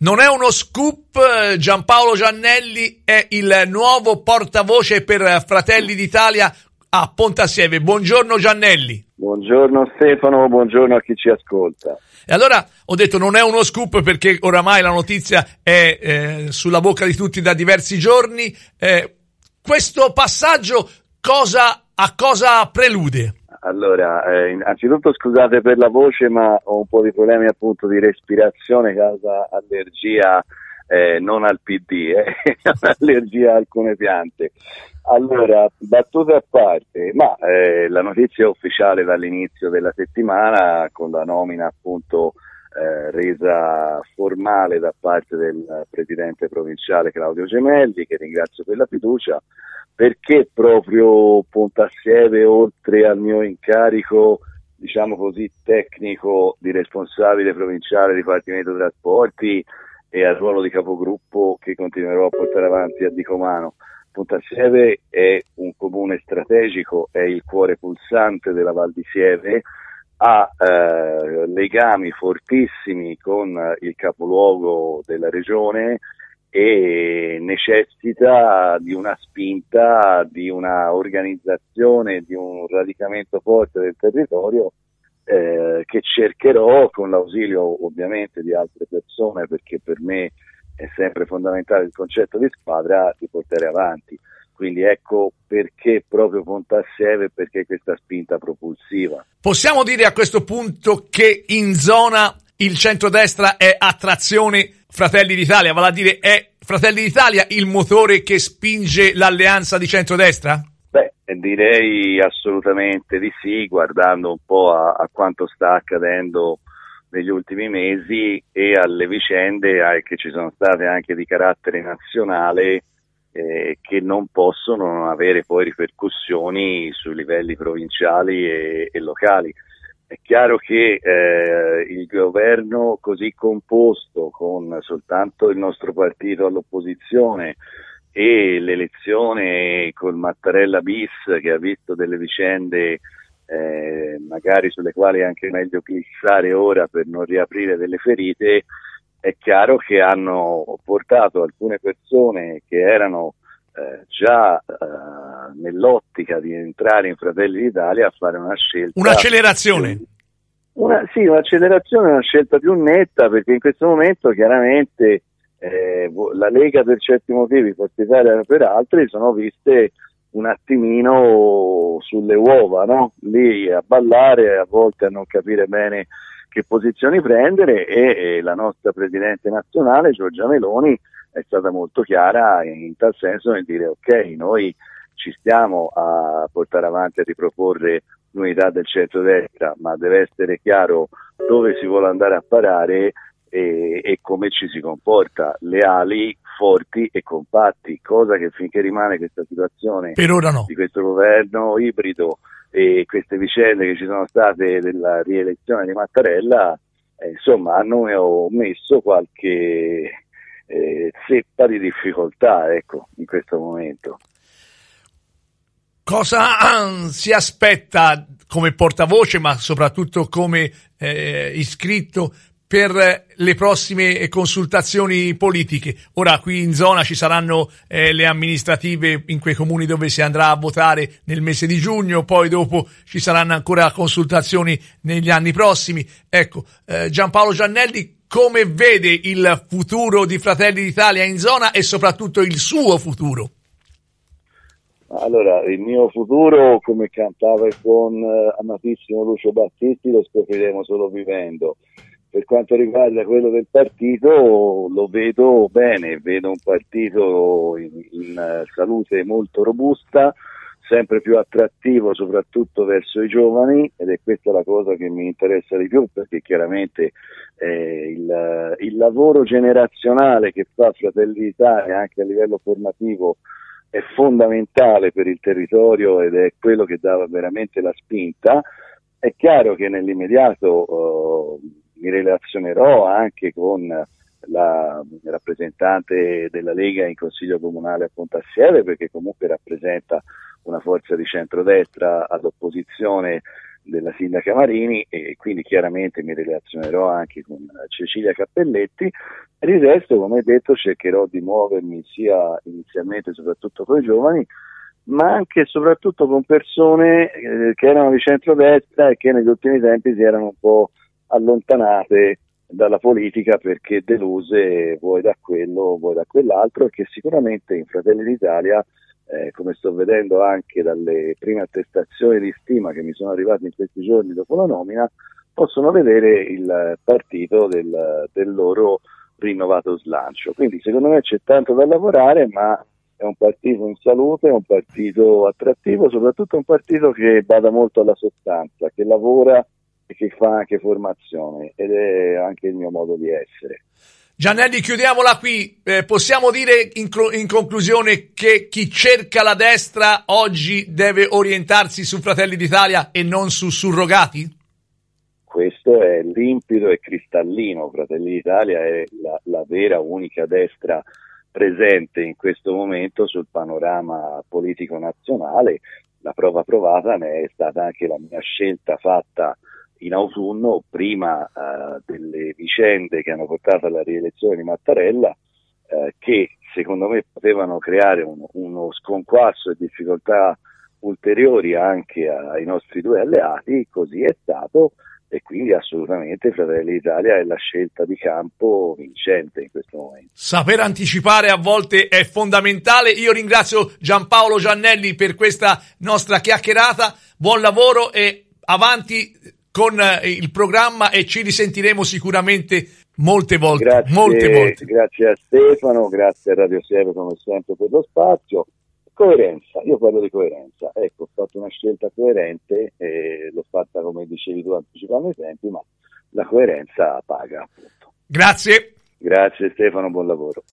Non è uno scoop, Giampaolo Giannelli è il nuovo portavoce per Fratelli d'Italia a Pontassieve. Buongiorno Giannelli. Buongiorno Stefano, buongiorno a chi ci ascolta. E allora ho detto non è uno scoop perché oramai la notizia è sulla bocca di tutti da diversi giorni. Questo passaggio a cosa prelude? Allora, innanzitutto scusate per la voce, ma ho un po' di problemi appunto di respirazione causa allergia, non al PD, allergia a alcune piante. Allora, battute a parte, ma la notizia è ufficiale dall'inizio della settimana con la nomina appunto resa formale da parte del presidente provinciale Claudio Gemelli, che ringrazio per la fiducia. Perché proprio Pontassieve, oltre al mio incarico, diciamo così, tecnico di responsabile provinciale Dipartimento Trasporti e al ruolo di capogruppo che continuerò a portare avanti a Dicomano? Pontassieve è un comune strategico, è il cuore pulsante della Val di Sieve, ha legami fortissimi con il capoluogo della regione e necessita di una spinta, di una organizzazione, di un radicamento forte del territorio che cercherò, con l'ausilio ovviamente di altre persone, perché per me è sempre fondamentale il concetto di squadra, di portare avanti. Quindi ecco perché proprio Pontassieve, perché questa spinta propulsiva. Possiamo dire a questo punto che in zona il centrodestra è a trazione Fratelli d'Italia, vale a dire è Fratelli d'Italia il motore che spinge l'alleanza di centrodestra? Beh, direi assolutamente di sì, guardando un po' a quanto sta accadendo negli ultimi mesi e alle vicende che ci sono state anche di carattere nazionale che non possono non avere poi ripercussioni sui livelli provinciali e locali. È chiaro che il governo così composto, con soltanto il nostro partito all'opposizione e l'elezione col Mattarella bis, che ha visto delle vicende magari sulle quali è anche meglio glissare ora per non riaprire delle ferite, è chiaro che hanno portato alcune persone che erano già nell'ottica di entrare in Fratelli d'Italia a fare una scelta. Un'accelerazione. Un'accelerazione, una scelta più netta, perché in questo momento chiaramente la Lega per certi motivi, Forza Italia per altri, sono viste un attimino sulle uova, no? Lì a ballare, a volte a non capire bene che posizioni prendere e la nostra Presidente nazionale, Giorgia Meloni, è stata molto chiara in tal senso nel dire ok, noi ci stiamo a portare avanti, a riproporre l'unità del centrodestra, ma deve essere chiaro dove si vuole andare a parare e come ci si comporta, leali, forti e compatti, cosa che finché rimane questa situazione per ora no. Di questo governo ibrido e queste vicende che ci sono state della rielezione di Mattarella, insomma hanno messo qualche zeppa di difficoltà, ecco, in questo momento. Cosa si aspetta come portavoce, ma soprattutto come iscritto per le prossime consultazioni politiche? Ora qui in zona ci saranno le amministrative in quei comuni dove si andrà a votare nel mese di giugno, poi dopo ci saranno ancora consultazioni negli anni prossimi. Ecco, Giampaolo Giannelli, come vede il futuro di Fratelli d'Italia in zona e soprattutto il suo futuro? Allora, il mio futuro, come cantava il buon amatissimo Lucio Battisti, lo scopriremo solo vivendo. Per quanto riguarda quello del partito, lo vedo bene, vedo un partito in salute molto robusta, sempre più attrattivo soprattutto verso i giovani, ed è questa la cosa che mi interessa di più, perché chiaramente il lavoro generazionale che fa Fratelli d'Italia anche a livello formativo è fondamentale per il territorio ed è quello che dà veramente la spinta. È chiaro che nell'immediato mi relazionerò anche con la rappresentante della Lega in Consiglio Comunale a Pontassieve, perché comunque rappresenta una forza di centrodestra all'opposizione della sindaca Marini, e quindi chiaramente mi relazionerò anche con Cecilia Cappelletti. Per il resto, come detto, cercherò di muovermi sia inizialmente soprattutto con i giovani, ma anche e soprattutto con persone che erano di centrodestra e che negli ultimi tempi si erano un po' allontanate dalla politica perché deluse vuoi da quello, vuoi da quell'altro, e che sicuramente in Fratelli d'Italia, come sto vedendo anche dalle prime attestazioni di stima che mi sono arrivate in questi giorni dopo la nomina, possono vedere il partito del loro rinnovato slancio. Quindi secondo me c'è tanto da lavorare, ma è un partito in salute, è un partito attrattivo, soprattutto un partito che bada molto alla sostanza, che lavora e che fa anche formazione, ed è anche il mio modo di essere. Giannelli, chiudiamola qui. Possiamo dire in conclusione che chi cerca la destra oggi deve orientarsi su Fratelli d'Italia e non su surrogati? Questo è limpido e cristallino. Fratelli d'Italia è la vera unica destra presente in questo momento sul panorama politico nazionale. La prova provata ne è stata anche la mia scelta fatta in autunno, prima delle vicende che hanno portato alla rielezione di Mattarella, che secondo me potevano creare uno sconquasso e difficoltà ulteriori anche ai nostri due alleati. Così è stato, e quindi assolutamente Fratelli d'Italia è la scelta di campo vincente in questo momento. Saper anticipare a volte è fondamentale. Io ringrazio Giampaolo Giannelli per questa nostra chiacchierata. Buon lavoro e avanti con il programma, e ci risentiremo sicuramente molte volte. Grazie a Stefano, grazie a Radio 7 come sempre per lo spazio. Coerenza, io parlo di coerenza. Ecco, ho fatto una scelta coerente e l'ho fatta, come dicevi tu, anticipando i tempi, ma la coerenza paga, appunto. Grazie. Grazie Stefano, buon lavoro.